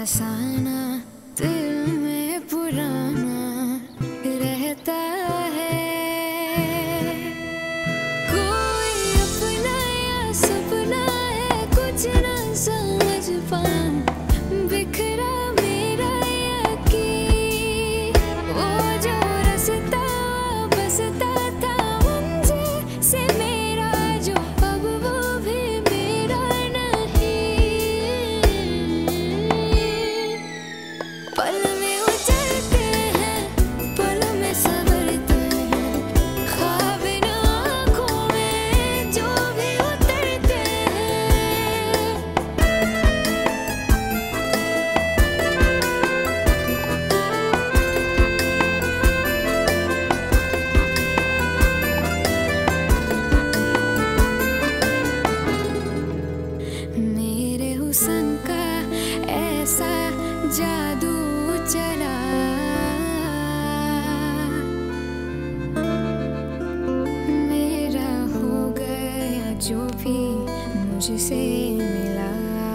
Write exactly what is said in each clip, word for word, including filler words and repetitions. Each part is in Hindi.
फसाना दिल में पुराना रहता है। कोई अपना या सपना है कुछ ना समझ पाऊं, बिखरा मेरा यकीन। वो जो रास्ता बसता था मुझे से मेरा जो अब वो भी मेरा नहीं। पल में उजड़ते हैं, पल में संवरते हैं, ख्वाब इन आँखों में जो भी उतरते हैं। मेरे हुस्न का ऐसा जादू चला, मेरा हो गया जो भी मुझसे मिला।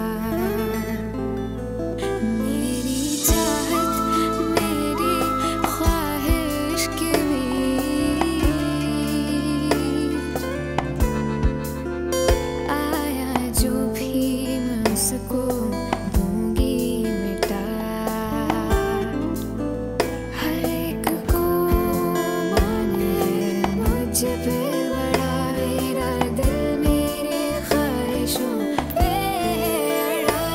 मेरी चाहत मेरी ख्वाहिश की भी आया जो भी मैं उसको दूंगी मिटा। हर एक को माने मुझ पे बड़ा मेरा दिल मेरी ख्वाहिशों पे अड़ा।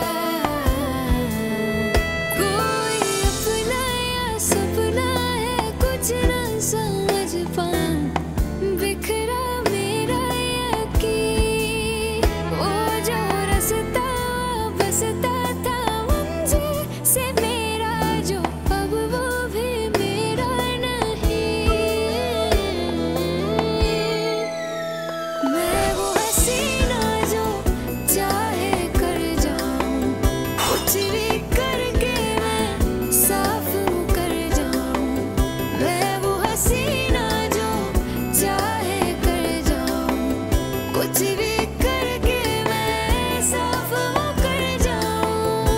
कोई अपना या सपना है कुछ ना समझ पाऊं, बिखरा मेरा यकीन। वो जो रास्ता बसता था मुझे से मेरा जो अब वो भी मेरा नहीं। मैं वो हसीना जो चाहे कर जाऊं, कुछ भी करके मैं साफ कर जाऊं। मैं वो हसीना जो चाहे कर जाऊं, कुछ भी करके मैं साफ कर जाऊं।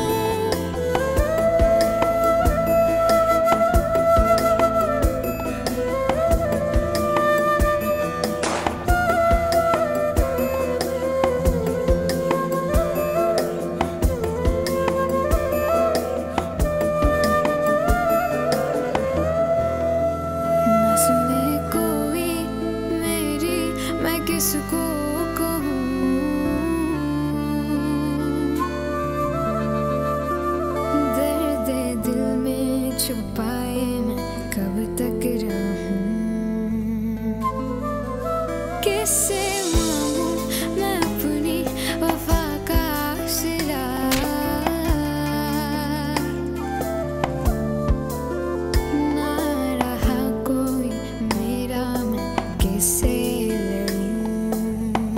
ना सुने कोई मेरी मैं किसको कहूँ। दर्द दिल में छुपाए मैं कब तक रहूँ। किससे मांगूं मैं अपनी वफा का सिला। ना रहा कोई मेरा मैं किससे लड़ूं।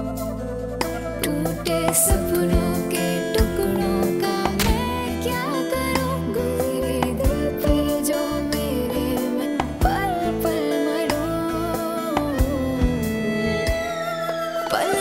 टूटे सपनों के टुकड़ों का मैं क्या करूं। गुजरे दिल पे जो मेरे मैं पल पल मरूं। पल